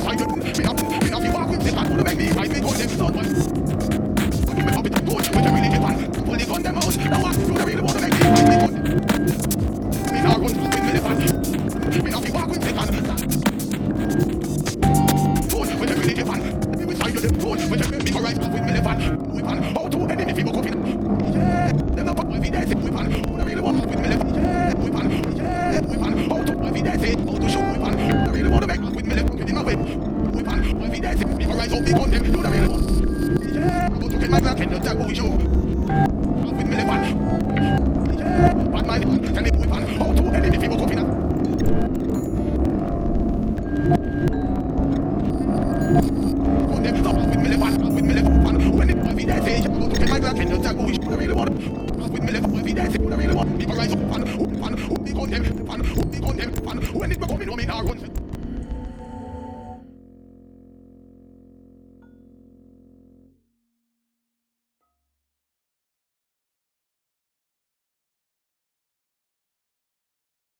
beside you. Me have to walk with the pan. Wanna make me fight me gun them son man. But you up it up good. When you really get on, pull the gun them out. Now what? You really wanna make me fight me gun. Me not run with me the pan. Me have to walk with the pan. Fool, when you really get on, me beside you them fool. When you make me rise up with me the pan. Weapon, how to enemy if you go up in. Yeah, them not put my feet there. Weapon, who really want with me the pan. Yeah, weapon, how to my feet there. How to shoot weapon. I really wanna make with me the pan. In my way. Weapon, my feet there. Me rise up, me gun them. You really want. Yeah, I'm going to get my back and the tag with you. With me the pan. Yeah, bad man, tell him weapon. How to enemy if you go up in. When it might be that day, I'm going to get my back and the tag with you. I really want. With me left, might be that day. I really want. People rise up, who be condemned, when it becoming, I mean, I run.